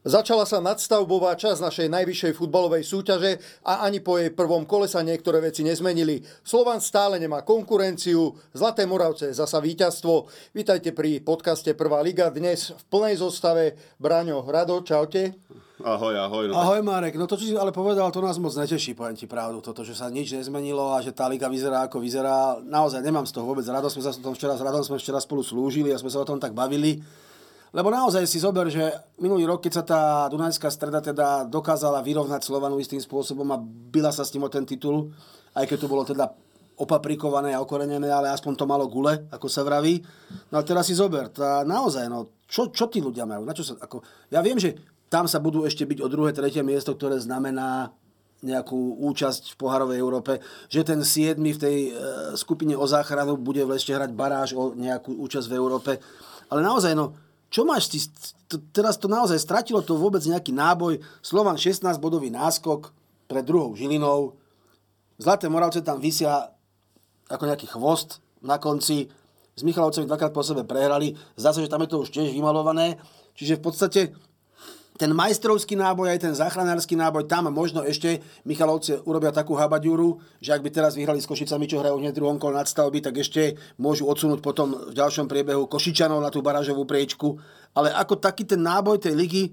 Začala sa nadstavbová časť našej najvyššej futbalovej súťaže a ani po jej prvom kole sa niektoré veci nezmenili. Slovan stále nemá konkurenciu, Zlaté Moravce zasa víťazstvo. Vítajte pri podcaste Prvá liga. Dnes v plnej zostave Braňo, Rado, čaute. Ahoj. No ahoj Marek, no to, čo si ale povedal, to nás moc neteší, poviem ti pravdu. Toto, že sa nič nezmenilo a že tá liga vyzerá ako vyzerá. Naozaj nemám z toho vôbec radosť. S Radom sme včera spolu slúžili a sme sa o tom tak bavili. Lebo naozaj si zober, že minulý rok, keď sa tá Dunajská Streda teda dokázala vyrovnať Slovanu istým spôsobom a bila sa s tým o ten titul, aj keď to bolo teda opaprikované a okorenené, ale aspoň to malo gule, ako sa vraví. No a teraz si zober, naozaj, čo tí ľudia majú? Ja viem, že tam sa budú ešte byť o druhé, tretie miesto, ktoré znamená nejakú účasť v pohárovej Európe, že ten 7. v tej skupine o záchranu bude ešte hrať baráž o nejakú účasť v Európe. Ale naozaj, čo máš ty? Teraz to naozaj stratilo to vôbec nejaký náboj. Slovan 16-bodový náskok pred druhou Žilinou. Zlaté Moravce tam visia ako nejaký chvost na konci. S Michalovcami dvakrát po sebe prehrali. Zdá sa, že tam je to už tiež vymalované. Čiže v podstate ten majstrovský náboj, aj ten záchranársky náboj, tam možno ešte Michalovce urobia takú habaďúru, že ak by teraz vyhrali s Košicami, čo hrajú hneď druhom kole nadstavby, tak ešte môžu odsunúť potom v ďalšom priebehu Košičanov na tú barážovú priečku. Ale ako taký ten náboj tej ligy,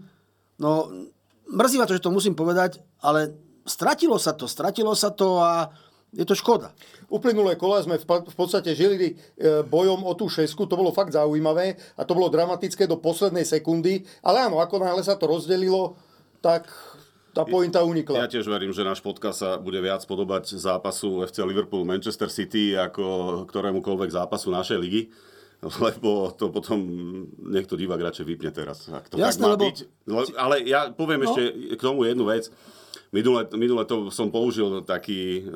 mrzí ma to, že to musím povedať, ale stratilo sa to a je to škoda. Uplynulé kola sme v podstate žili bojom o tú šesku, to bolo fakt zaujímavé a to bolo dramatické do poslednej sekundy, ale áno, ako náhle sa to rozdelilo, tak tá pointa unikla. Ja tiež verím, že náš podcast sa bude viac podobať zápasu FC Liverpool Manchester City ako ktorémukoľvek zápasu našej ligy, lebo to potom niekto divák radšej vypne teraz. Ak to jasné, tak má byť. Ale ja poviem ešte k tomu jednu vec. Minule to som použil také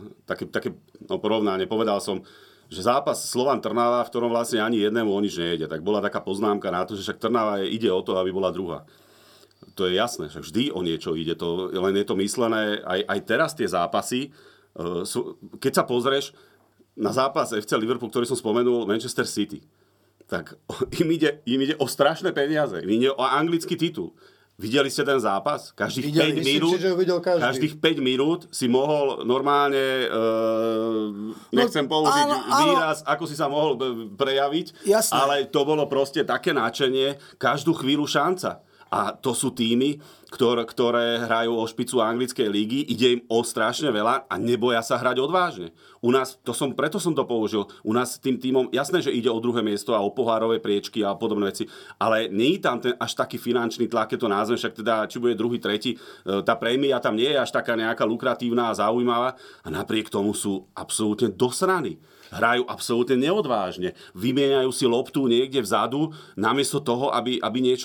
porovnanie. Povedal som, že zápas Slovan-Trnava, v ktorom vlastne ani jednému o nič nejde. Tak bola taká poznámka na to, že však Trnava ide o to, aby bola druhá. To je jasné, však vždy o niečo ide. Len je to myslené. Aj teraz tie zápasy, keď sa pozrieš na zápas FC Liverpool, ktorý som spomenul, Manchester City, tak im ide o strašné peniaze. Im ide o anglický titul. Videli ste ten zápas? Každých 5 minút si mohol normálne, nechcem použiť výraz, ako si sa mohol prejaviť, jasné. Ale to bolo proste také nadšenie, každú chvíľu šanca. A to sú týmy, ktoré hrajú o špicu anglickej lígy, ide im o strašne veľa a neboja sa hrať odvážne. U nás, preto som to použil, u nás tým týmom, jasné, že ide o druhé miesto a o pohárové priečky a podobné veci, ale nie je tam ten až taký finančný tlak, keď to názvem, však teda, či bude druhý, tretí, tá prémia tam nie je až taká nejaká lukratívna a zaujímavá a napriek tomu sú absolútne dosraní. Hrajú absolútne neodvážne. Vymieňajú si loptu niekde vzadu, namiesto toho, aby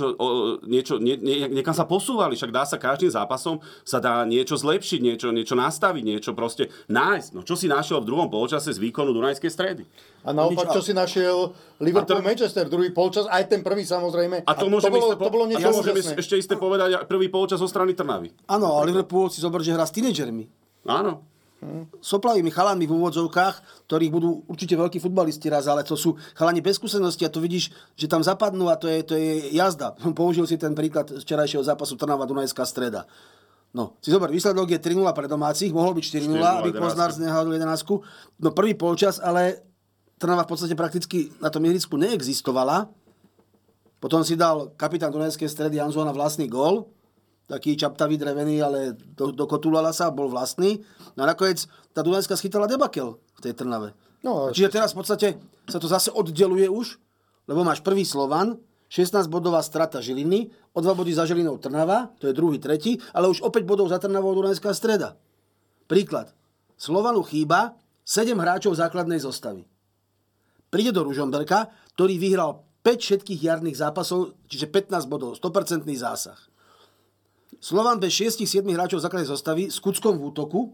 niekam sa posúvali. Však dá sa každým zápasom sa dá niečo zlepšiť, niečo nastaviť, niečo proste nájsť. Čo si našiel v druhom polčase z výkonu Dunajskej Stredy? A naopak, čo si našiel Liverpool Manchester, druhý polčas, aj ten prvý samozrejme. A to bolo niečo úžasné. Ešte isté povedať prvý polčas zo strany Trnavy. Áno, a Liverpool si zober, že hrá s tínedžermi. Áno. Soplavými chalánmi v úvodzovkách, ktorých budú určite veľkí futbalisti raz, ale to sú chalani bez skúsenosti a to vidíš, že tam zapadnú a to je jazda. Použil si ten príklad včerajšieho zápasu Trnava Dunajská Streda. Si zober, výsledok je 3-0 pre domácich, mohol byť 4-0, aby Poznár znehľadil 11. Prvý polčas, ale Trnava v podstate prakticky na tom ihrisku neexistovala. Potom si dal kapitán Dunajskej Stredy Janzona vlastný gól. Taký čaptavý, drevený, ale dokotulala sa, bol vlastný. No a nakoniec tá Dunajská schytala debakel v tej Trnave. Čiže teraz v podstate sa to zase oddeluje už, lebo máš prvý Slovan, 16-bodová strata Žiliny, o 2 body za Žilinou Trnava, to je druhý, tretí, ale už o 5 bodov za Trnavou Dunajská Streda. Príklad. Slovanu chýba 7 hráčov základnej zostavy. Príde do Ružomberka, ktorý vyhral 5 všetkých jarných zápasov, čiže 15 bodov, 100% zásah. Slovan bez 6-7 hráčov základnej zostavy s Kuckom v útoku,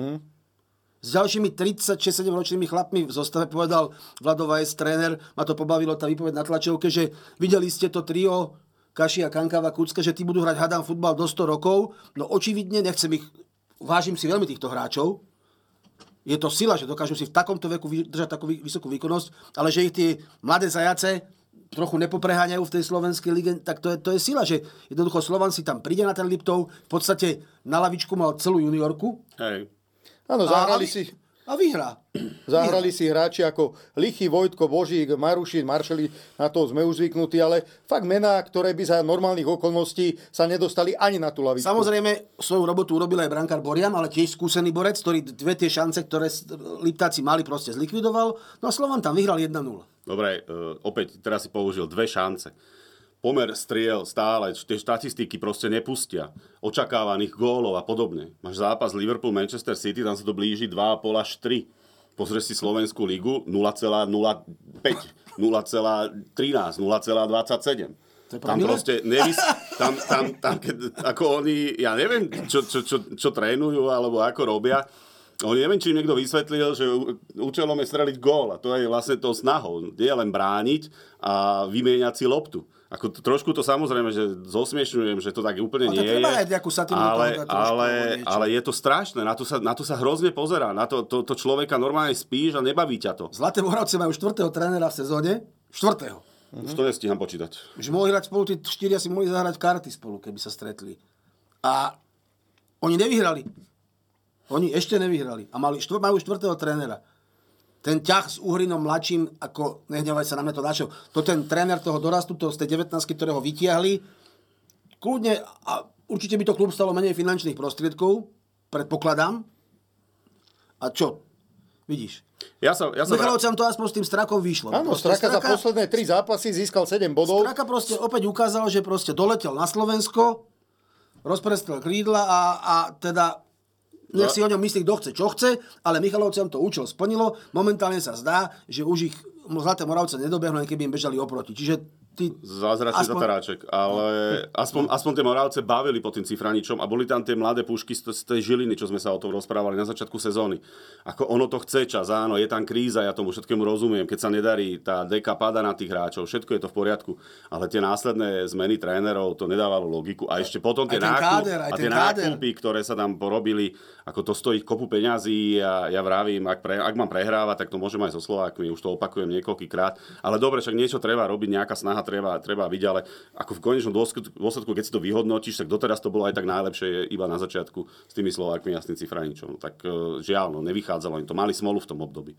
s ďalšími 36-7 ročnými chlapmi v zostave, povedal Vlado Vajs, tréner, ma to pobavilo tá výpoveď na tlačovke, že videli ste to trio Kaši a Kankava Kucka, že tí budú hrať hádam futbal do 100 rokov, no očividne, vážim si veľmi týchto hráčov, je to sila, že dokážu si v takomto veku držať takú vysokú výkonnosť, ale že ich tie mladé zajace trochu nepopreháňajú v tej slovenskej lige, tak to je sila, že jednoducho Slovan si tam príde na ten Liptov, v podstate na lavičku mal celú juniorku. Hej. Áno, zahrali si... A vyhrá. Zahrali si hráči ako Lichy, Vojtko, Božík, Marušin, Maršeli, na to sme už zvyknutí, ale fakt mená, ktoré by za normálnych okolností sa nedostali ani na tú lavičku. Samozrejme, svoju robotu urobil aj brankár Borian, ale tiež skúsený borec, ktorý dve tie šance, ktoré Liptáci mali, proste zlikvidoval. No a Slovan tam vyhral 1-0. Dobre, opäť teraz si použil 2 šance. Pomer striel stále, tie štatistiky proste nepustia. Očakávaných gólov a podobne. Máš zápas Liverpool-Manchester City, tam sa to blíži 2,5 až 3. Pozrieš si Slovenskú ligu 0,05, 0,13, 0,27. Tam proste tam ako oni, ja neviem, čo trénujú alebo ako robia. Oni neviem, či im niekto vysvetlil, že účelom je streliť gól a to je vlastne tou snahou. Nie len brániť a vymieňať si loptu. Ako trošku to samozrejme, že zosmiešňujem, že to tak úplne nie je. Ale je to strašné. Na to sa hrozne pozerá. Na to človeka normálne spíš a nebaví ťa to. Zlaté Moravce majú 4. trénera v sezóne. 4. Už to nestíham počítať. Že mohli hrať spolu, tí 4 si mohli zahrať karty spolu, keby sa stretli. A oni nevyhrali. Oni ešte nevyhrali. A majú 4. trénera. Ten ťah s Uhrinom mladším, ako nehnevaj sa na mňa to načo, to ten tréner toho dorastu, to z tej 19, ktorého vytiahli, kľudne, a určite by to klub stalo menej finančných prostriedkov, predpokladám. A čo? Vidíš? Michalovcom to aspoň s tým Strakom vyšlo. Áno, Straka za posledné 3 zápasy získal 7 bodov. Straka proste opäť ukázal, že proste doletel na Slovensko, rozprestrel krídla a teda nech si o ňom myslí, kto chce, čo chce, ale Michalovcom to účel splnilo. Momentálne sa zdá, že už ich Zlaté Moravce nedobehnú, len keby im bežali oproti. Čiže zázračný zataráček, ale aspoň tie Moravce bavili pod tým Cifraničom a boli tam tie mladé pušky z tej Žiliny, čo sme sa o tom rozprávali na začiatku sezóny. Ako ono to chce čas, áno, je tam kríza, ja tomu všetkému rozumiem, keď sa nedarí, tá deka padá na tých hráčov, všetko je to v poriadku, ale tie následné zmeny trénerov, to nedávalo logiku a ešte potom tie nákupy, ktoré sa tam porobili, ako to stojí kopu peňazí a ja vravím, ak mám prehrávať, tak to môžem aj so Slovákmi, už to opakujem niekoľkýkrát, ale dobre, však niečo treba robiť, nejaká snaha treba vidieť, ale ako v konečnom dôsledku, keď si to vyhodnotíš, tak doteraz to bolo aj tak najlepšie iba na začiatku s tými Slovákmi a s tým Cifraničom. Tak žiaľ, nevychádzalo im to. Mali smolu v tom období.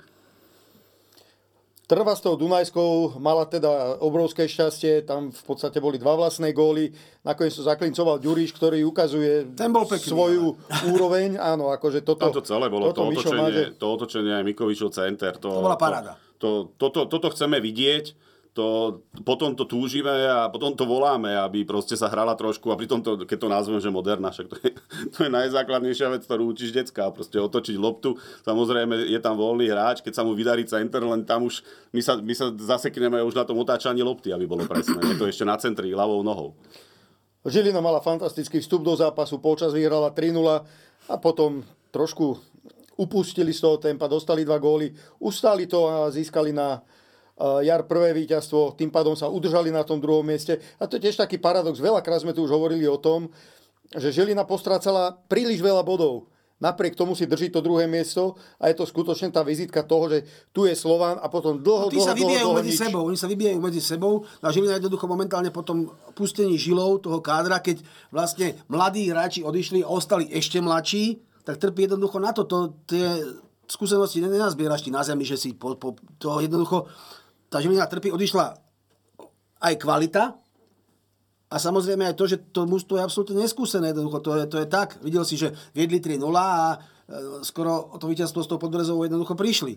Trva s tou Dunajskou mala teda obrovské šťastie, tam v podstate boli 2 vlastné góly, nakoniec to zaklincoval Ďuriš, ktorý ukazuje svoju úroveň, áno, akože toto... To celé bolo, to otočenie aj Mikovičov center, to bola paráda. Toto chceme vidieť, potom to túžime a potom to voláme, aby proste sa hrala trošku a pritom to, keď to nazvem, že moderná, však to je najzákladnejšia vec, ktorú učíš decka, proste otočiť loptu. Samozrejme je tam voľný hráč, keď sa mu vydarí center, len tam už my sa zasekneme už na tom otáčaní lopty, aby bolo presné. Je to ešte na centri ľavou nohou. Žilina mala fantastický vstup do zápasu, polčas vyhrala 3-0 a potom trošku upustili z toho tempa, dostali 2 góly, ustáli to a získali na jar prvé víťazstvo, tým pádom sa udržali na tom druhom mieste. A to je tiež taký paradox. Veľakrát sme tu už hovorili o tom, že Žilina postrácala príliš veľa bodov. Napriek tomu si drží to druhé miesto a je to skutočne tá vizitka toho, že tu je Slovan a potom dlho Oni sa vybijajú medzi sebou. A Žilina jednoducho momentálne po tom pustení žilov toho kádra, keď vlastne mladí hráči odišli a ostali ešte mladší, tak trpí jednoducho na to. Tie skúsenosti nenazbieraš ti na zemi, že si to jednoducho... Tá Žilina trpí, odišla aj kvalita a samozrejme aj to, že to mužstvo je absolútne neskúsené. Jednoducho, to je tak. Videl si, že viedli 3-0 a skoro o to víťazstvo s tou Podbrezovou jednoducho prišli.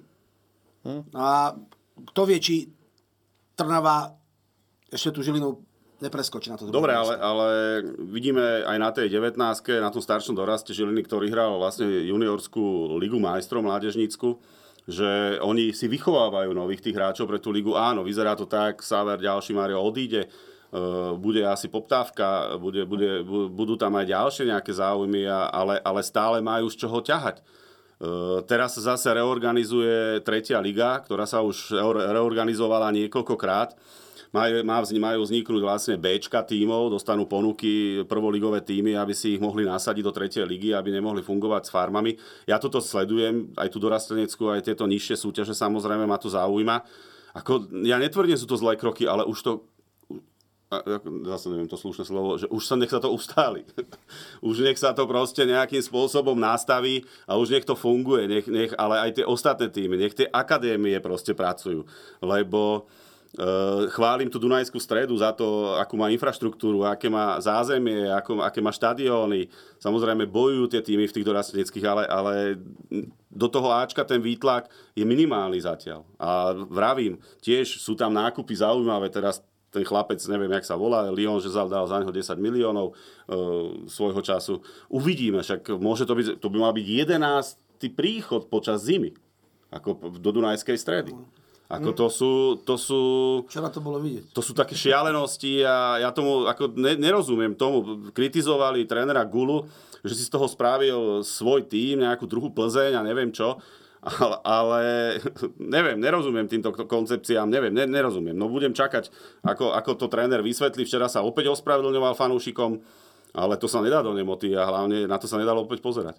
A kto vie, či Trnava ešte tú Žilinu nepreskočí na to. Dobre, ale vidíme aj na tej 19-ke, na tom staršom doraste Žiliny, ktorý hral vlastne juniorskú ligu majstrov mládežnícku, že oni si vychovávajú nových tých hráčov pre tú ligu. Áno, vyzerá to tak, Sáver, ďalší Mário odíde, bude asi poptávka, budú tam aj ďalšie nejaké záujmy, ale stále majú z čoho ťahať. Teraz sa zase reorganizuje 3. liga, ktorá sa už reorganizovala niekoľkokrát. Majú vzniknúť vlastne Bčka tímov, dostanú ponuky prvoligové tímy, aby si ich mohli nasadiť do 3. ligy, aby nemohli fungovať s farmami. Ja toto sledujem, aj tú dorasteneckú, aj tieto nižšie súťaže, samozrejme ma to zaujíma. Ja netvrdím, sú to zlé kroky, ale už to... Zase neviem to slušné slovo, že už sa nech sa to ustáli. Už nech sa to proste nejakým spôsobom nastaví a už nech to funguje. Ale aj tie ostatné týmy, nech tie akadémie proste pracujú. Lebo chválim tú Dunajskú Stredu za to, akú má infraštruktúru, aké má zázemie, aké má štadióny. Samozrejme bojujú tie týmy v tých dorasteneckých, ale do toho Ačka ten výtlak je minimálny zatiaľ. A vravím, tiež sú tam nákupy zaujímavé. Teraz ten chlapec, neviem, jak sa volá, Lyon, že dal za neho 10 miliónov svojho času. Uvidíme, však môže to by mal byť 11. príchod počas zimy, ako do Dunajskej Stredy. Ako to sú... Včera to bolo vidieť. To sú také šialenosti a ja tomu nerozumiem tomu. Kritizovali trénera Gulu, že si z toho spravil svoj tím, nejakú druhú Plzeň a neviem čo. Ale neviem, nerozumiem týmto koncepciám, nerozumiem. No budem čakať, ako to tréner vysvetlí. Včera sa opäť ospravedlňoval fanúšikom, ale to sa nedá do nemoty a hlavne na to sa nedalo opäť pozerať.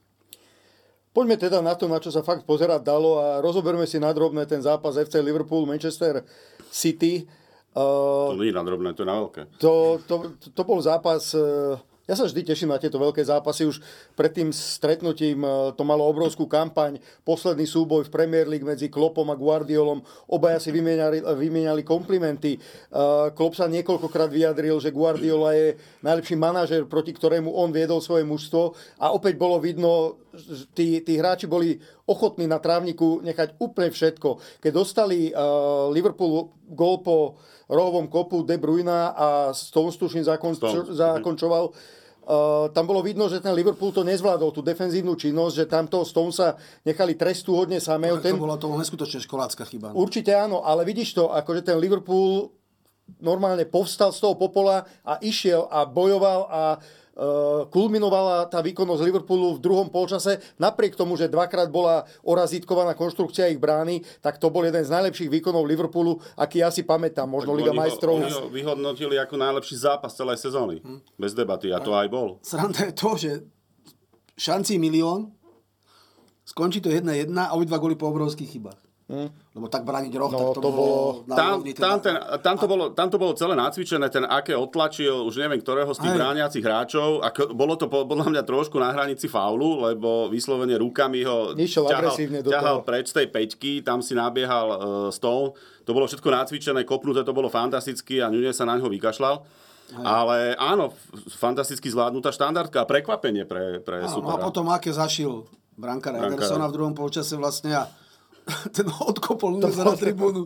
Poďme teda na to, na čo sa fakt pozerať dalo a rozoberme si nadrobné ten zápas FC Liverpool, Manchester City. To nie je nadrobné, to je na veľké. To bol zápas... Ja sa vždy teším na tieto veľké zápasy. Už pred tým stretnutím to malo obrovskú kampaň. Posledný súboj v Premier League medzi Kloppom a Guardiolom. Obaja si vymieniali komplimenty. Klopp sa niekoľkokrát vyjadril, že Guardiola je najlepší manažer, proti ktorému on viedol svoje mužstvo. A opäť bolo vidno, že tí hráči boli ochotní na trávniku nechať úplne všetko. Keď dostali Liverpool gól po rohovom kopu De Bruyna a Stones tuším zakončoval. Tam bolo vidno, že ten Liverpool to nezvládol, tú defenzívnu činnosť, že tam toho Stonesa nechali trestúhodne samého. To bola to neskutočne školácka chyba. Určite áno, ale vidíš to, akože ten Liverpool normálne povstal z toho popola a išiel a bojoval a kulminovala tá výkonnosť Liverpoolu v druhom polčase. Napriek tomu, že dvakrát bola orazítkovaná konštrukcia ich brány, tak to bol jeden z najlepších výkonov Liverpoolu, aký ja si pamätám. Možno Liga majstrov. Oni ho vyhodnotili ako najlepší zápas celej sezóny. Bez debaty. A to aj bol. Sranda je to, že šancí 1 000 000, skončí to 1-1 a obidva góly po obrovských chybách. Lebo tak brániť roh, tak to bolo... Tam to bolo celé nacvičené, ten aké otlačil, už neviem, ktorého z tých brániacich hráčov. Bolo to podľa mňa trošku na hranici faulu, lebo vyslovene rukami ho ťahal preč z tej peťky, tam si nabiehal Stone. To bolo všetko nacvičené, kopnuté, to bolo fantasticky a Núñez sa na ňo vykašľal. Ale áno, fantasticky zvládnutá štandardka a prekvapenie pre supera. A potom aké zašil brankár Edersona v druhom polčase vlastne a ten odkopol Núñeza na tribúnu.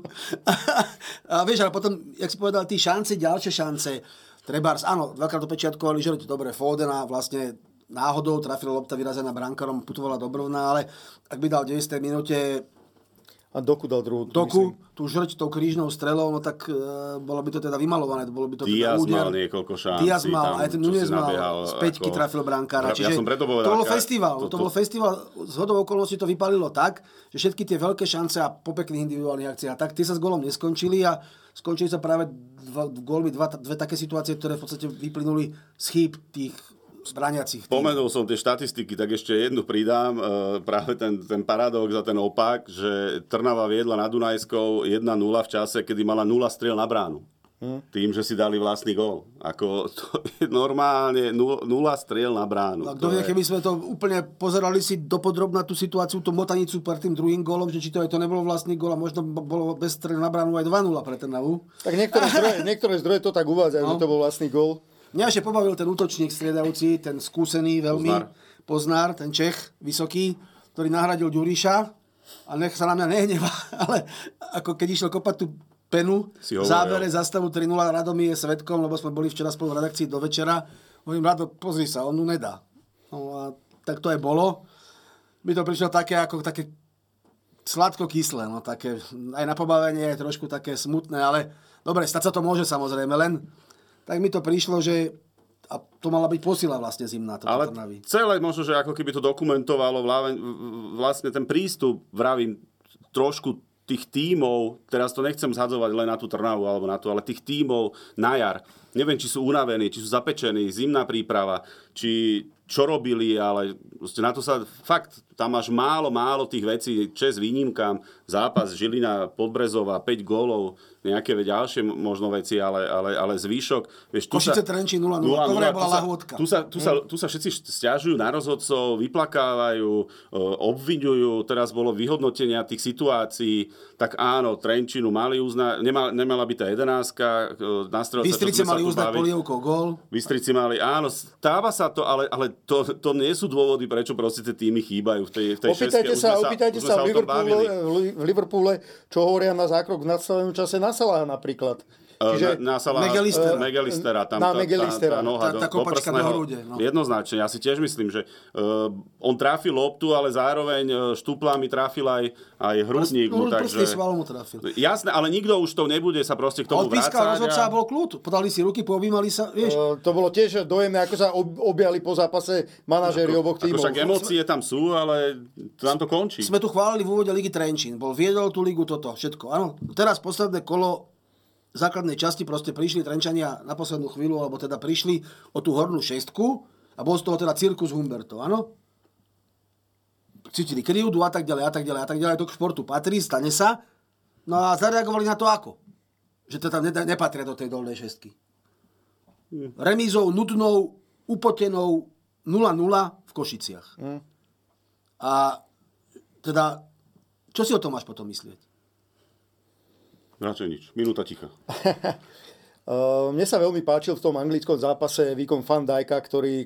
A vieš, ale potom, jak si povedal, tí šance, ďalšie šance, trebárs, áno, dvakrát dopečiatkovali, že to dobre, Fodena vlastne náhodou trafila lopta vyrazená brankárom, putovala do Brvna, ale ak by dal v 90. minúte a Doku dal druhú. Tú žrť tou krížnou strelou, no tak bolo by to teda vymalované. Bolo by to Diaz teda úder. Mal niekoľko šancí. Diaz mal, aj ten Núñez mal. Z peťky trafil brankára. Čiže to bol festival. To bol festival. Z hodou okolností to vypalilo tak, že všetky tie veľké šance a po pekných individuálnych akciách, tak tie sa s golom neskončili a skončili sa práve gólmi dve také situácie, ktoré v podstate vyplynuli z chýb tých brániacich. Spomenul som tie štatistiky, tak ešte jednu pridám. Práve ten paradox a ten opak, že Trnava viedla nad Dunajskou 1-0 v čase, kedy mala 0 striel na bránu. Tým, že si dali vlastný gól. Ako to je normálne 0 striel na bránu. A kto vie, keby sme to úplne pozerali si dopodrobna tú situáciu, tú motanicu pred tým druhým gólom, že či to nebolo vlastný gól a možno bolo bez striel na bránu aj 2-0 pre Trnavu. Tak niektoré zdroje to tak uvádzajú, že to bol vlastný gól. Mňa ešte pobavil ten útočník striedajúci, ten skúsený veľmi Poznár, ten Čech, vysoký, ktorý nahradil Ďuriša a nech sa na mňa nehnevá, ale ako keď išiel kopať tú penu v závere zastavu 3-0, Radomí je svedkom, lebo sme boli včera spolu v redakcii do večera. Hovorím, Rado, pozri sa, on mu nedá. No a tak to aj bolo. Mi to prišlo také sladko-kyslé, no také, aj na pobavenie je trošku také smutné, ale dobre, stať sa to môže samozrejme, len tak mi to prišlo, že a to mala byť posila vlastne zimná. Ale Trnavy. Celé možno, že ako keby to dokumentovalo vlastne ten prístup, vravím, trošku tých tímov, teraz to nechcem zhadzovať len na tú Trnavu alebo na tú, ale tých tímov na jar. Neviem, či sú unavení, či sú zapečení, zimná príprava, či čo robili, ale na to sa fakt tam máš málo tých vecí, čest výnimkám, zápas Žilina Podbrezova, 5 gólov, nejaké ďalšie možno veci, ale zvýšok. Vieš, Košice Trenčín 0-0, to bola lahôdka. Tu sa všetci sťažujú na rozhodcov, vyplakávajú, obviňujú, teraz bolo vyhodnotenia tých situácií, tak áno, Trenčínu mali uznať, nemala byť tá 11-ka, na strelca, Bystrici mali uznať polievkou gól. Bystrici mali, áno, stáva sa to, ale to nie sú dôvody, prečo proste tie týmy chýbajú v tej Opýtajte sa v Liverpoole, čo hovoria na zákrok v nadstavenom čase na Salaha napríklad. Čiže na Megalistera. Tam tá noha tá kopačka na hrude. No. Jednoznačne. Ja si tiež myslím, že on trafil loptu, ale zároveň štúplami trafil aj hrudník. Prstný sval mu trafil. Jasné, ale nikto už to nebude sa proste k tomu vrácať. Odpískal rozhodca a bol kľud. Podali si ruky, poobjímali sa, vieš. To bolo tiež dojemné, ako sa objali po zápase manažéri oboch tímov. Však emócie tam sú, ale tam to končí. Sme tu chválili v úvode Ligy Trenčín. Viedol tú ligu toto, všetko. Áno, teraz posledné kolo základnej časti proste prišli Trenčania na poslednú chvíľu, alebo teda prišli o tú hornú šestku a bol z toho teda cirkus Humberto, áno? Cítili krivdu a tak ďalej. To k športu patrí, stane sa. No a zareagovali na to ako? Že to tam nepatria do tej dolnej šestky. Remízou, nudnou, upotenou 0-0 v Košiciach. A teda, čo si o tom máš potom myslieť? Radšej nič. Minúta ticha. Mne sa veľmi páčil v tom anglickom zápase výkon Van Dijka, ktorý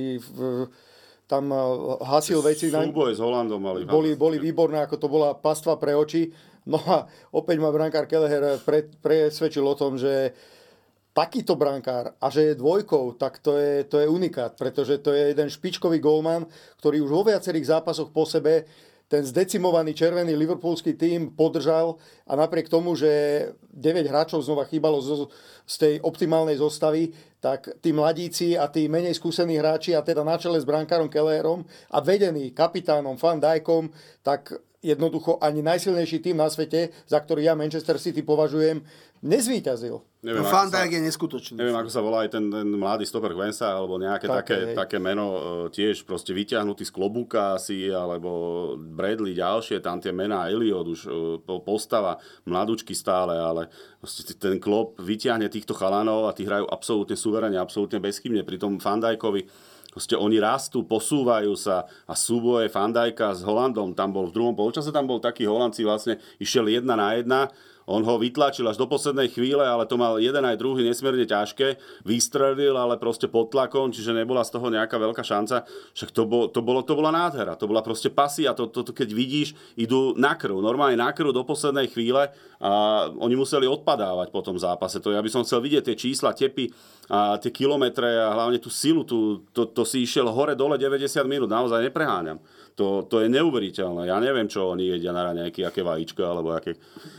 tam hasil veci. Súboje s Holandom boli výborné, ako to bola pastva pre oči. No a opäť ma brankár Kelleher presvedčil o tom, že takýto brankár a že je dvojkou, tak to je unikát, pretože to je jeden špičkový gólman, ktorý už vo viacerých zápasoch po sebe ten zdecimovaný červený liverpoolský tím podržal a napriek tomu, že 9 hráčov znova chýbalo z tej optimálnej zostavy, tak tí mladíci a tí menej skúsení hráči a teda na čele s brankárom Kelleherom a vedení kapitánom Van Dijkom, tak jednoducho ani najsilnejší tím na svete, za ktorý ja Manchester City považujem, nezvíťazil. Van Dijk je neskutočný. Neviem, ako sa volá aj ten mladý stoper Quensa, alebo nejaké také meno, tiež proste vyťahnutý z klobúka asi, alebo Bradley ďalšie, tam tie mená, Elliot už postava, mladúčky stále, ale ten Klopp vyťahne týchto chalanov a tí hrajú absolútne suverene, absolútne bezchybne. Pri tom Van Dijkovi oni rastú, posúvajú sa a súboje Van Dijka s Holandom, tam bol v druhom polčase, tam bol taký Holandci vlastne, išiel 1-1, on ho vytlačil až do poslednej chvíle, ale to mal jeden aj druhý nesmierne ťažké, vystrelil, ale proste pod tlakom, čiže nebola z toho nejaká veľká šanca. Však to bola nádhera, to bola proste pasia, to keď vidíš, idú na krv, normálne na krv do poslednej chvíle a oni museli odpadávať po tom zápase. To ja by som chcel vidieť tie čísla, tepy a tie kilometre a hlavne tú silu, to si išiel hore-dole 90 minút, naozaj nepreháňam. To je neuveriteľné. Ja neviem, čo oni jedia na raňajky, aké vajíčko, alebo aké,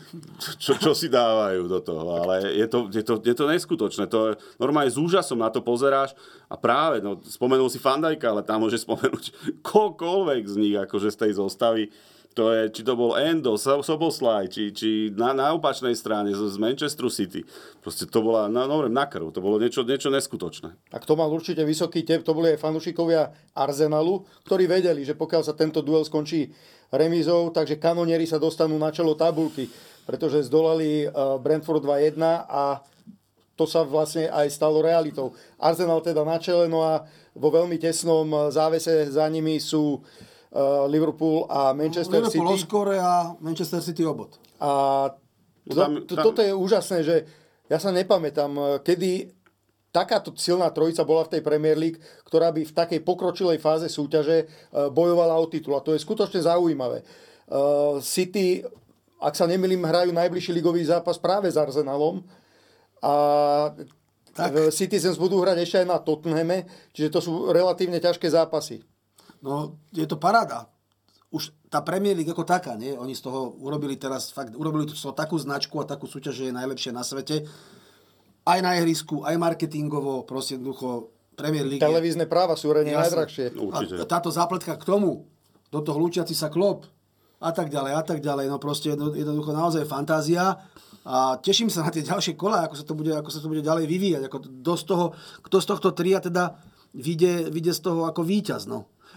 čo si dávajú do toho. Ale je to neskutočné. To je, normálne s úžasom na to pozeráš a práve, spomenul si Van Dijka, ale tam môže spomenúť koľkoľvek z nich, akože z tej zostavy. To je, či to bol Endo, Soboslaj, či na opačnej strane z Manchesteru City. Proste to bola na krv. To bolo niečo neskutočné. A kto mal určite vysoký tep, to boli aj fanúšikovia Arsenalu, ktorí vedeli, že pokiaľ sa tento duel skončí remízou, takže kanonieri sa dostanú na čelo tabulky, pretože zdolali Brentford 2-1 a to sa vlastne aj stalo realitou. Arsenal teda na čele, no a vo veľmi tesnom závese za nimi sú Liverpool a Manchester City. Liverpool o skóre a Manchester City o bod. A toto je úžasné, že ja sa nepamätám, kedy takáto silná trojica bola v tej Premier League, ktorá by v takej pokročilej fáze súťaže bojovala o titul. A to je skutočne zaujímavé. City, ak sa nemýlim, hrajú najbližší ligový zápas práve s Arsenalom a Citizens budú hrať ešte aj na Tottenhame, čiže to sú relatívne ťažké zápasy. No, je to paráda. Už tá Premier League ako taká, nie? Oni z toho urobili to takú značku a takú súťaž, že je najlepšie na svete. Aj na ihrisku, aj marketingovo, proste jednoducho Premier League. Televízne práva sú reálne najdrahšie. A táto zápletka k tomu, do toho lúčiaci sa Klopp a tak ďalej. No proste jednoducho naozaj fantázia. A teším sa na tie ďalšie kola, ako sa to bude ďalej vyvíjať. Kto z tohto tria teda vyjde z toho ako víťaz, no.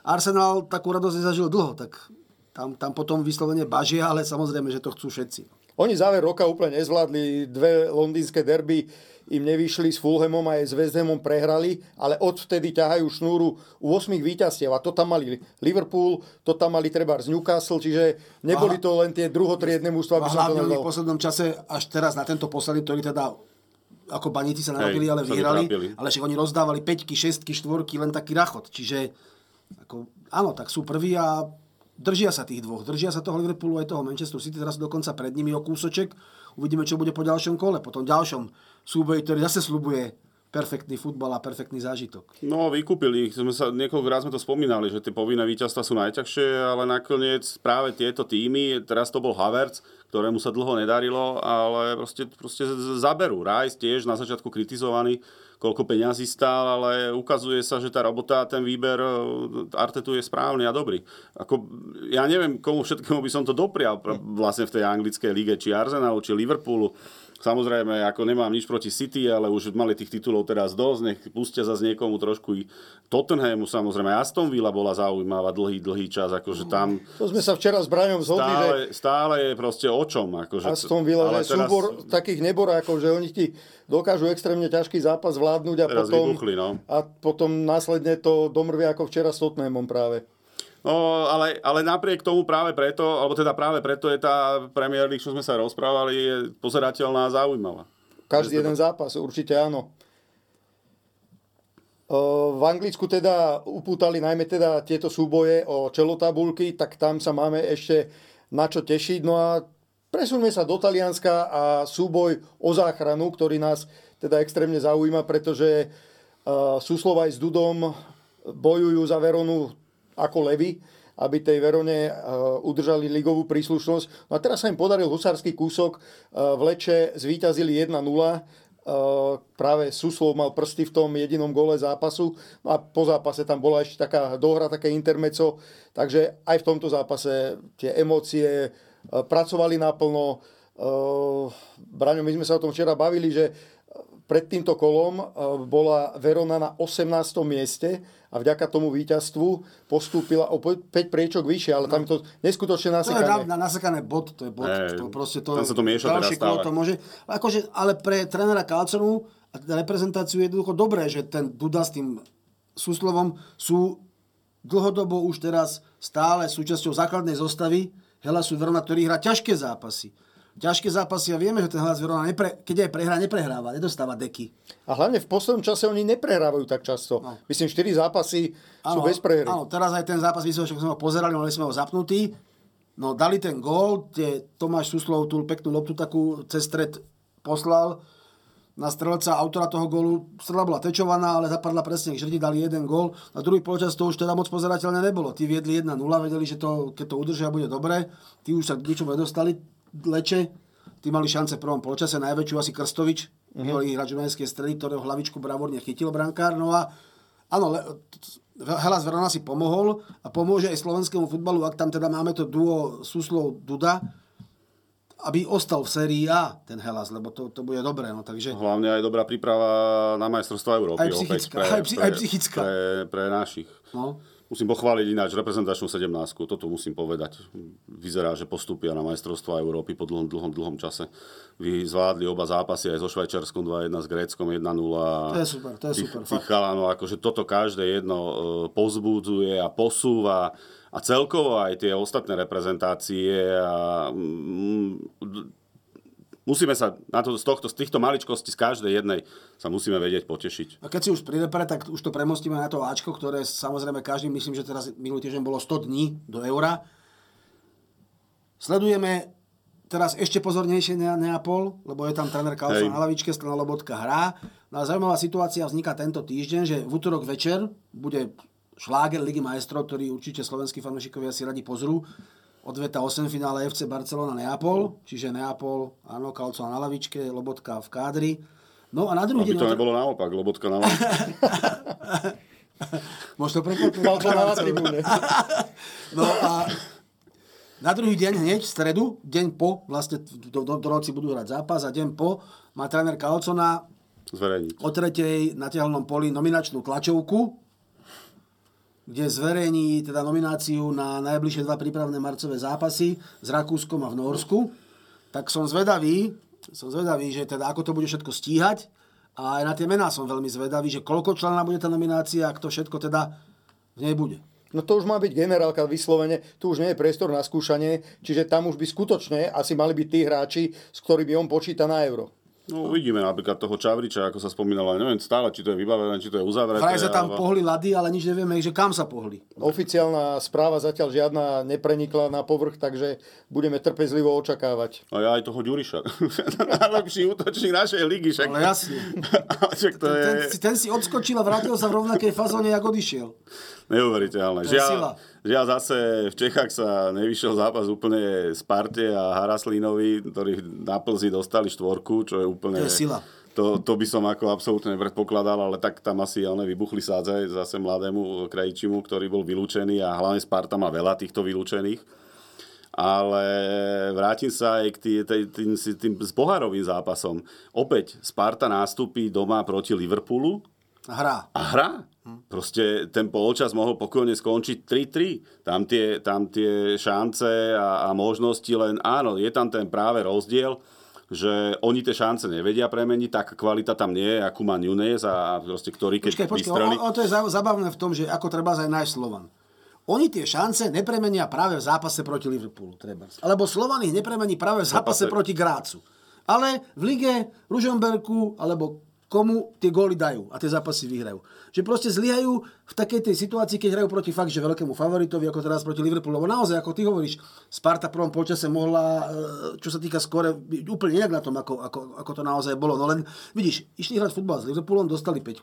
Arsenal takú radosť nezažil dlho, tak tam potom vyslovene bažia, ale samozrejme, že to chcú všetci. Oni záver roka úplne nezvládli, 2 londýnske derby im nevyšli, s Fulhamom aj s West Hamom prehrali, ale odvtedy ťahajú šnúru u 8 víťazstiev a to tam mali Liverpool, to tam mali trebárs Newcastle, čiže neboli to len tie druhotriedne mužstvá, aby som to hlavne nazval. v poslednom čase, až teraz na tento posledný, ktorý teda ako baníci sa narobili, ale vyhrali, ale však oni rozdávali 5, 6, 4, len taký rachot, čiže ako, áno, tak sú prví a držia sa tých dvoch. Držia sa toho Liverpoolu aj toho Manchester City, teraz dokonca pred nimi o kúsoček. Uvidíme, čo bude po ďalšom kole, po tom ďalšom súboji, ktorý zase sľubuje perfektný futbal a perfektný zážitok. No, vykúpili ich. Niekoľkokrát sme to spomínali, že tie povinné víťazstvá sú najťažšie, ale nakoniec práve tieto týmy, teraz to bol Havertz, ktorému sa dlho nedarilo, ale proste zaberú. Rice tiež na začiatku kritizovaný, koľko peňazí stál, ale ukazuje sa, že tá robota, ten výber Artetu je správny a dobrý. Ja neviem, komu všetkému by som to doprial vlastne v tej anglickej lige, či Arsenalu, či Liverpoolu. Samozrejme, ako nemám nič proti City, ale už mali tých titulov teraz dosť, nech pustia zase niekomu trošku i Tottenhamu, samozrejme. Aston Villa bola zaujímavá dlhý čas, akože tam... To sme sa včera s Braňom zhodli, stále je proste o čom. Akože, Aston Villa, že teraz... súbor takých neborákov, že oni ti dokážu extrémne ťažký zápas vládnuť a potom následne to domrvia ako včera s Tottenhamom práve. No, ale napriek tomu práve preto je tá Premier League, čo sme sa rozprávali, je pozerateľná a zaujímavá. Každý jeden zápas, určite áno. V Anglicku teda upútali najmä teda tieto súboje o čelotabulky, tak tam sa máme ešte na čo tešiť. No a presuňme sa do Talianska a súboj o záchranu, ktorý nás teda extrémne zaujíma, pretože Suslovaj s Dudom bojujú za Veronu ako levy, aby tej Verone udržali ligovú príslušnosť. No a teraz sa im podaril husársky kúsok. V Leče zvíťazili 1-0. Práve Suslov mal prsty v tom jedinom gole zápasu. No a po zápase tam bola ešte taká dohra, také intermeco. Takže aj v tomto zápase tie emócie pracovali naplno. Braňo, my sme sa o tom včera bavili, že pred týmto kolom bola Verona na 18. mieste a vďaka tomu víťazstvu postúpila o 5 priečok vyššie, ale tam je to neskutočne nasekané. To je nasekané bod, to je bod. Tam sa to mieša teraz stále. To môže, ale pre trénera Calconu a reprezentáciu je jednoducho dobré, že ten Duda s tým Suslovom sú dlhodobo už teraz stále súčasťou základnej zostavy Helasu Verona, ktorý hrá ťažké zápasy. Ťažké zápasy a vieme, že ten Hellas Verona, keď aj prehrá, neprehráva, nedostáva deky. A hlavne v poslednom čase oni neprehrávajú tak často. No. Myslím, 4 zápasy sú bez prehry. Áno, teraz aj ten zápas, že sme ho pozerali, mali sme ho zapnutý. No, dali ten gól, kde Tomáš Suslov tú peknú loptu takú cez stred poslal na strelca autora toho gólu. Strela bola tečovaná, ale zapadla presne, Žrti dali jeden gól. Na druhý polčas to už teda moc pozerateľné nebolo. Tí viedli 1-0, vedeli, že to, keď to udržia, bude dobre. Tí už sa k ničomu nedostali. Leče, tí mali šance v prvom polčase, najväčšiu asi Krstovič, ktorý hráč Dunajskej Stredy, ktorého hlavičku bravúrne chytil brankár. No a áno, Hellas Verona si pomohol a pomôže aj slovenskému futbalu, ak tam teda máme to duo Suslov-Duda, aby ostal v sérii A ten Hellas, lebo to bude dobré. No, takže... Hlavne aj dobrá príprava na majstrovstvá Európy. Aj psychická. Aj psychická. Pre našich. No. Musím pochváliť ináč reprezentačnú 17. Toto musím povedať. Vyzerá, že postúpia na majstrovstvá Európy po dlhom čase. Vy zvládli oba zápasy aj so Švajčiarskom 2-1, s Gréckom 1-0. To je super. Tých chalanov, akože toto každé jedno povzbudzuje a posúva. A celkovo aj tie ostatné reprezentácie a musíme sa z týchto maličkostí, z každej jednej sa musíme vedieť potešiť. A keď si už pri repre, tak už to premostíme na to Ačko, ktoré samozrejme každý, myslím, že teraz minulý týždeň bolo 100 dní do Eura. Sledujeme teraz ešte pozornejšie Neapol, lebo je tam tréner Calzona na lavičke, strana Lobotka hrá. No a zaujímavá situácia vzniká tento týždeň, že v utorok večer bude šláger Ligy majstrov, ktorý určite slovenskí fanúšikovia si radi pozrú. Odveta 8 finále FC Barcelona Neapol, čiže Neapol, áno, Calzona na lavičke, Lobotka v kádri. No a na druhý deň... Aby to nebolo naopak, Lobotka na lavičke. Môžeš to prekvapiť? Calzona na tribúne. No a na druhý deň, hneď v stredu, deň po, vlastne do noci budú hrať zápas a deň po, má tréner Calzona zverejniť o 3:00 na tehelnom poli nominačnú tlačovku kde zverejní teda nomináciu na najbližšie 2 prípravné marcové zápasy s Rakúskom a v Nórsku. Tak som zvedavý, že teda ako to bude všetko stíhať. A aj na tie mená som veľmi zvedavý, že koľko člena bude tá nominácia a kto všetko teda v nej bude. No to už má byť generálka vyslovene, tu už nie je priestor na skúšanie, čiže tam už by skutočne asi mali byť tí hráči, s ktorými on počíta na Euro. No uvidíme napríklad toho Čavriča, ako sa spomínalo, ale neviem stále, či to je vybavené, či to je uzavreté. Vraj sa tam pohli lady, ale nič nevieme, že kam sa pohli. Oficiálna správa zatiaľ žiadna neprenikla na povrch, takže budeme trpezlivo očakávať. A ja aj toho Ďuriša. Najlepší útočník našej ligy. Však... Ale jasne. Však to je... ten si odskočil a vrátil sa v rovnakej fazóne, jak odišiel. Neuveriteľné. Žiaľ zase v Čechách sa nevyšiel zápas úplne Sparte a Haraslínovi, ktorí na Plzi dostali 4, čo je úplne... To je sila. To by som ako absolútne nepredpokladal, ale tak tam asi vybuchli sádze zase mladému Krejčimu, ktorý bol vylúčený a hlavne Sparta má veľa týchto vylúčených. Ale vrátim sa aj k tým s pohárovým zápasom. Opäť Sparta nástupí doma proti Liverpoolu. A hrá. Proste ten polčas mohol pokojne skončiť 3-3. Tam tie šance a možnosti len áno, je tam ten práve rozdiel, že oni tie šance nevedia premeniť, tak kvalita tam nie je, akú má Nunes a proste ktorý keď vystrelí. To je zabavné v tom, že ako treba aj nájsť Slovan. Oni tie šance nepremenia práve v zápase proti Liverpoolu. Alebo Slovan ich nepremení práve v zápase proti Grácu. Ale v lige Ružomberku alebo komu tie góly dajú a tie zápasy vyhrajú. Že proste zlyhajú v takej tej situácii, keď hrajú proti fakt, že veľkému favoritovi, ako teraz proti Liverpoolu. Lebo naozaj, ako ty hovoríš, Sparta v prvom polčase mohla, čo sa týka skóre, byť úplne inak na tom, ako to naozaj bolo. No len, vidíš, išli hrať futbal s Liverpoolom, dostali 5.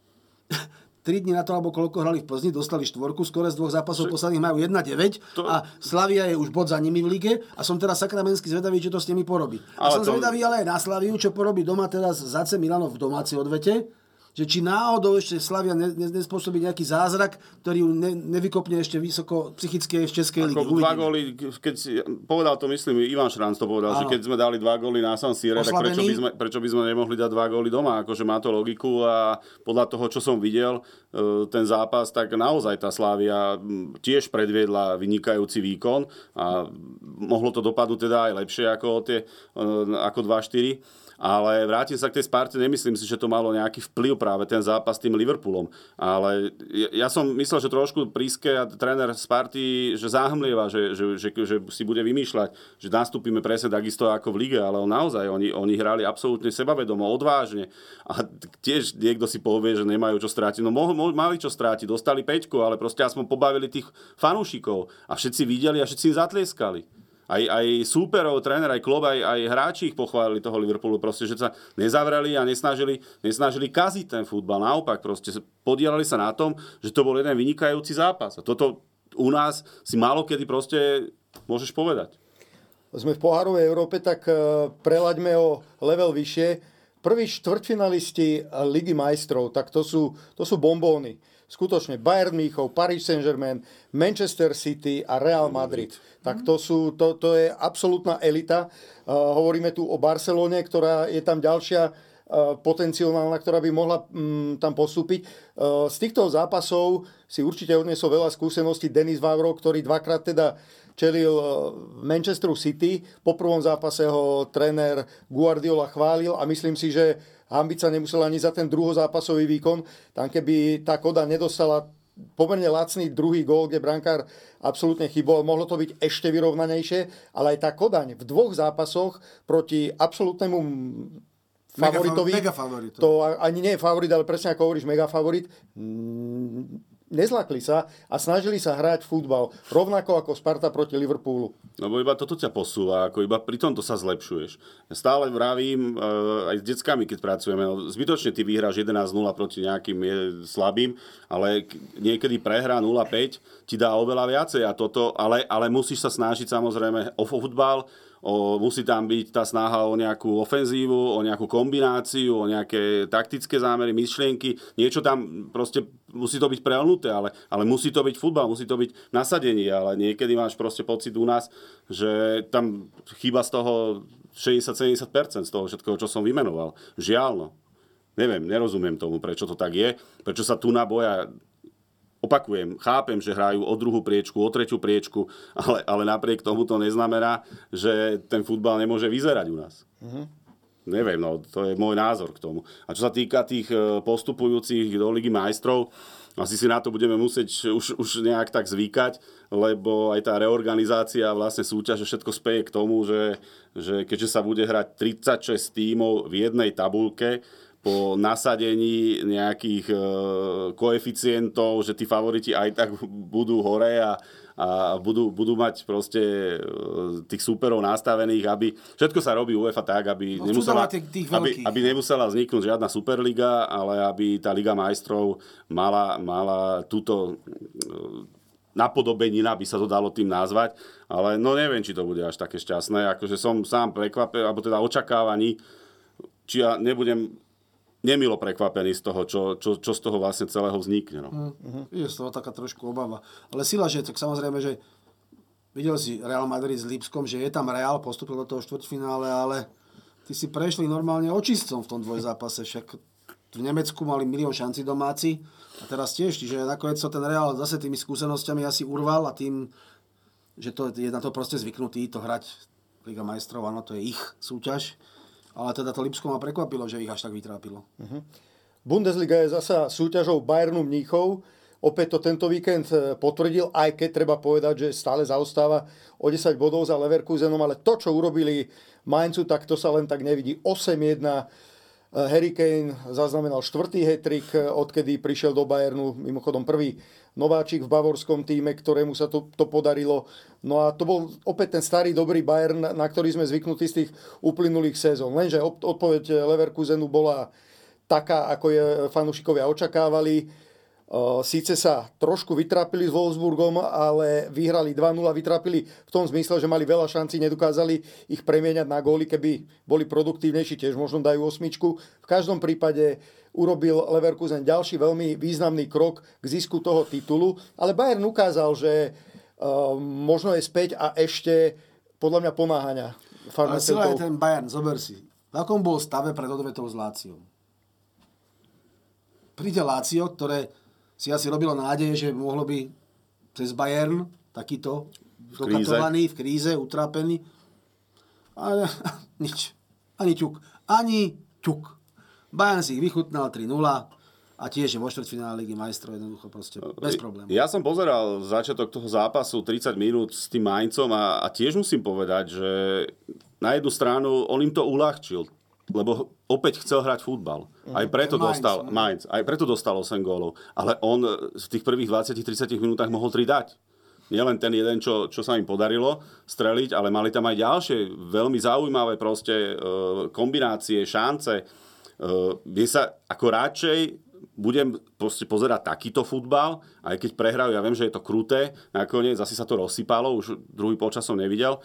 3 dní na to, alebo koľko hrali v Plzni, dostali 4, skore z 2 zápasov posledných majú 1-9 a Slavia je už bod za nimi v lige a som teraz sakramensky zvedavý, čo to s nimi porobí. A som zvedavý ale aj na Slaviu, čo porobí doma teraz z AC Milano v domácej odvete, že či náhodou ešte Slavia nespôsobí nejaký zázrak, ktorý ju nevykopne ešte vysoko psychické v Českej lige. 2 góly, povedal to, myslím, Ivan Šranc to povedal, že keď sme dali 2 góly na San Sire, tak prečo by sme nemohli dať 2 góly doma? Akože má to logiku a podľa toho, čo som videl, ten zápas, tak naozaj tá Slavia tiež predviedla vynikajúci výkon a mohlo to dopadnúť teda aj lepšie ako 2-4. Ale vrátim sa k tej Sparte, nemyslím si, že to malo nejaký vplyv práve ten zápas s tým Liverpoolom. Ale ja som myslel, že trošku Príske a tréner Sparty, že záhmlieva, že si bude vymýšľať, že nastúpime presne takisto ako v lige, ale naozaj oni hrali absolútne sebavedomo, odvážne. A tiež niekto si povie, že nemajú čo strátiť. No mali čo strátiť, dostali 5, ale proste aspoň pobavili tých fanúšikov. A všetci videli a všetci im zatlieskali. Aj súperov, tréner, aj klub, aj hráči ich pochválili toho Liverpoolu, proste, že sa nezavreli a nesnažili kaziť ten futbal. Naopak, proste podielali sa na tom, že to bol jeden vynikajúci zápas. A toto u nás si málo kedy proste môžeš povedať. Sme v pohárovej Európe, tak prelaďme o level vyššie. Prví štvrťfinalisti Ligy majstrov, tak to sú bombóny. Skutočne Bayern Mníchov, Paris Saint-Germain, Manchester City a Real Madrid. Tak to je absolútna elita. Hovoríme tu o Barcelone, ktorá je tam ďalšia potenciálna, ktorá by mohla tam postúpiť. Z týchto zápasov si určite odniesol veľa skúseností Denis Vavro, ktorý 2-krát teda čelil Manchesteru City. Po prvom zápase ho tréner Guardiola chválil a myslím si, že hanbiť sa nemusela ani za ten druhozápasový výkon. Tam keby tá Koda nedostala pomerne lacný druhý gól, kde brankár absolútne chybol, mohlo to byť ešte vyrovnanejšie, ale aj tá Kodaň v 2 zápasoch proti absolútnemu favoritovi, to ani nie je favorit, ale presne ako hovoríš, mega favorit, nezlakli sa a snažili sa hrať futbal rovnako ako Sparta proti Liverpoolu. No bo iba toto ťa posúva, ako iba pri tomto sa zlepšuješ. Ja stále vravím, aj s deckami, keď pracujeme, no, zbytočne ty vyhráš 11-0 proti nejakým slabým, ale niekedy prehra 0-5 ti dá oveľa viacej a toto, ale musíš sa snažiť samozrejme o futbal, musí tam byť tá snaha o nejakú ofenzívu, o nejakú kombináciu, o nejaké taktické zámery, myšlienky. Niečo tam proste musí to byť preľnuté, ale musí to byť futbal, musí to byť nasadenie, ale niekedy máš proste pocit u nás, že tam chýba z toho 60-70% z toho všetkého, čo som vymenoval. Žiaľ, no. Neviem, nerozumiem tomu, prečo to tak je, prečo sa tu naboja Opakujem, chápem, že hrajú o druhú priečku, o tretiu priečku, ale napriek tomu to neznamená, že ten futbal nemôže vyzerať u nás. Neviem, no, to je môj názor k tomu. A čo sa týka tých postupujúcich do Ligy majstrov, asi si na to budeme musieť už nejak tak zvykať, lebo aj tá reorganizácia vlastne súťaže všetko speje k tomu, že keďže sa bude hrať 36 tímov v jednej tabuľke, po nasadení nejakých koeficientov, že tí favoriti aj tak budú hore a budú mať proste tých súperov nastavených, aby všetko sa robí UEFA tak, aby nemusela vzniknúť žiadna superliga, ale aby tá Liga majstrov mala túto napodobenina, by sa to dalo tým nazvať, ale no neviem, či to bude až také šťastné, akože som sám prekvapený, alebo teda očakávaní, či ja nebudem nemilo prekvapený z toho, čo z toho vlastne celého vznikne. No. Je z toho taká trošku obava. Ale sila, že tak samozrejme, že videl si Real Madrid s Lipskom, že je tam Real, postupil do toho štvrťfinále, ale ty si prešli normálne očistcom v tom dvojzápase. Však v Nemecku mali milión šancí domáci a teraz tiež, čiže nakoniec sa ten Real zase tými skúsenosťami asi urval a tým, že to je na to proste zvyknutý to hrať Liga majstrov, áno, to je ich súťaž. Ale teda to Lipsko ma prekvapilo, že ich až tak vytrápilo. Bundesliga je zasa súťažou Bayernu Mníchov. Opäť to tento víkend potvrdil, aj keď treba povedať, že stále zaostáva o 10 bodov za Leverkusenom, ale to, čo urobili Mainzu, tak to sa len tak nevidí. 8-1. Harry Kane zaznamenal 4. hat-trick, odkedy prišiel do Bayernu. Mimochodom prvý nováčik v bavorskom týme, ktorému sa to podarilo. No a to bol opäť ten starý dobrý Bayern, na ktorý sme zvyknutí z tých uplynulých sezón. Lenže odpoveď Leverkusenu bola taká, ako je fanúšikovia očakávali. Síce sa trošku vytrápili s Wolfsburgom, ale vyhrali 2-0, vytrápili v tom zmysle, že mali veľa šancí, nedokázali ich premieňať na góly, keby boli produktívnejší, tiež možno dajú 8. V každom prípade urobil Leverkusen ďalší veľmi významný krok k zisku toho titulu, ale Bayern ukázal, že možno je späť a ešte podľa mňa pomáhania farmaceutov. Ale sila je ten Bayern, zober si. V akom bol stave pred odvetou s Láciom? Príde Lácio, ktoré si asi robilo nádeje, že mohlo by cez Bayern takýto dokatovaný, v kríze, utrápený. Ale nič. Ani ťuk. Bayern si ich vychutnal 3-0 a tiež je vo štvrťfinále Ligy majstrov jednoducho proste bez problémov. Ja som pozeral začiatok toho zápasu 30 minút s tým Mainzom a tiež musím povedať, že na jednu stranu on im to uľahčil, lebo opäť chcel hrať futbal. Aj preto dostal Mainz, aj preto dostal 8 gólov. Ale on v tých prvých 20-30 minútach mohol 3 dať. Nielen ten jeden, čo sa im podarilo streliť, ale mali tam aj ďalšie veľmi zaujímavé proste kombinácie, šance. Vie sa, ako radšej budem proste pozerať takýto futbal, aj keď prehrajú, ja viem, že je to kruté, nakoniec asi sa to rozsypalo, už druhý polčas som nevidel,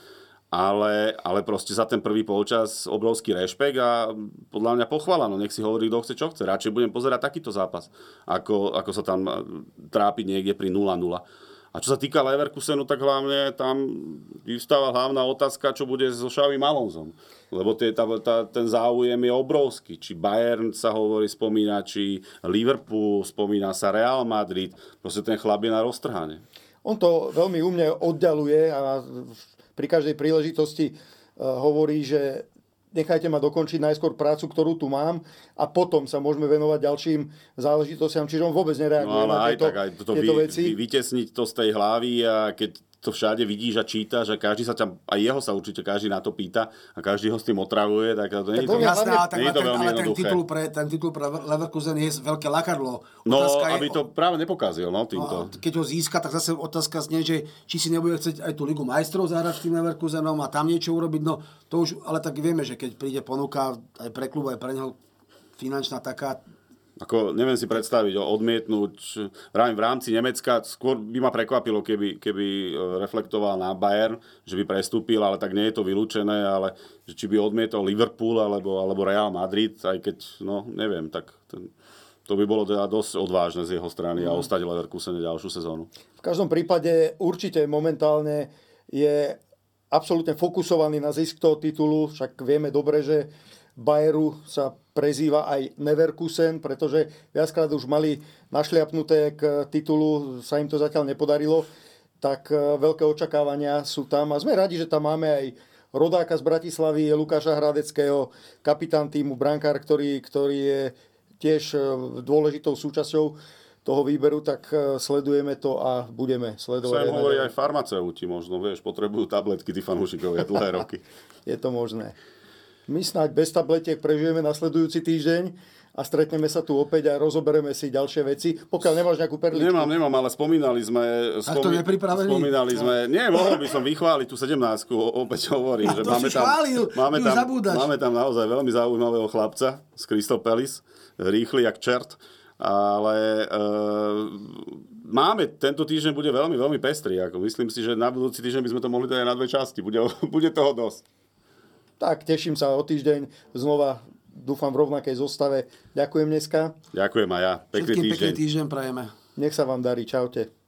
ale proste za ten prvý polčas obrovský rešpekt a podľa mňa pochvala, no nech si hovorí, kto chce, čo chce. Radšej budem pozerať takýto zápas, ako sa tam trápiť niekde pri 0-0. A čo sa týka Leverkusenu, tak hlavne tam vyvstáva hlavná otázka, čo bude so Xavi Alonsom. Lebo ten záujem je obrovský. Či Bayern sa spomína, či Liverpool, spomína sa Real Madrid. Proste ten chlap je na roztrhanie. On to veľmi umne oddialuje a pri každej príležitosti hovorí, že nechajte ma dokončiť najskôr prácu, ktorú tu mám a potom sa môžeme venovať ďalším záležitostiam. Čiže on vôbec nereaguje na tieto veci. Vytesniť to z tej hlavy a keď to všade vidíš a čítaš a každý sa tam, aj jeho sa určite každý na to pýta a každý ho s tým otravuje, tak to nie je to veľmi jednoduché. Ten titul pre Leverkusen je veľké lakadlo. No, aby to práve nepokazil, no, týmto. Keď ho získa, tak zase otázka znie, že či si nebude chcieť aj tú Ligu majstrov zahrať s tým Leverkusenom a tam niečo urobiť, no to už, ale tak vieme, že keď príde ponuka aj pre klub, aj pre neho finančná taká. Ako, neviem si predstaviť, odmietnúť v rámci Nemecka, skôr by ma prekvapilo, keby reflektoval na Bayern, že by prestúpil, ale tak nie je to vylúčené, ale že či by odmietol Liverpool alebo Real Madrid, aj keď, no neviem, tak to by bolo teda dosť odvážne z jeho strany a ostať Leverkusene ďalšiu sezónu. V každom prípade určite momentálne je absolútne fokusovaný na zisk toho titulu, však vieme dobre, že Bayeru sa prezýva aj Leverkusen, pretože viackrát už mali našliapnuté k titulu, sa im to zatiaľ nepodarilo, tak veľké očakávania sú tam a sme radi, že tam máme aj rodáka z Bratislavy, Lukáša Hradeckého, kapitán týmu, brankár, ktorý je tiež dôležitou súčasťou toho výberu, tak sledujeme to a budeme sledovať. Sem hovorí aj farmaceuti možno, vieš, potrebujú tabletky, tí fanúšikovia dlhé roky. Je to možné. My snáď bez tabletiek prežijeme nasledujúci týždeň a stretneme sa tu opäť a rozoberieme si ďalšie veci. Pokiaľ nemáš nejakú perličku. Nemám, ale spomínali sme... Tak to nepripravený? Spomínali sme... Nie, mohol by som vychváliť tú 17-ku, opäť hovorím. Že máme tam naozaj veľmi zaujímavého chlapca z Crystal Palace, rýchly jak čert. Ale tento týždeň bude veľmi, veľmi pestrý. Myslím si, že na budúci týždeň by sme to mohli dať aj na 2 časti. Bude toho dosť. Tak, teším sa o týždeň. Znova dúfam v rovnakej zostave. Ďakujem dneska. Ďakujem aj ja. Pekný týždeň. Pekný týždeň prajeme. Nech sa vám darí. Čaute.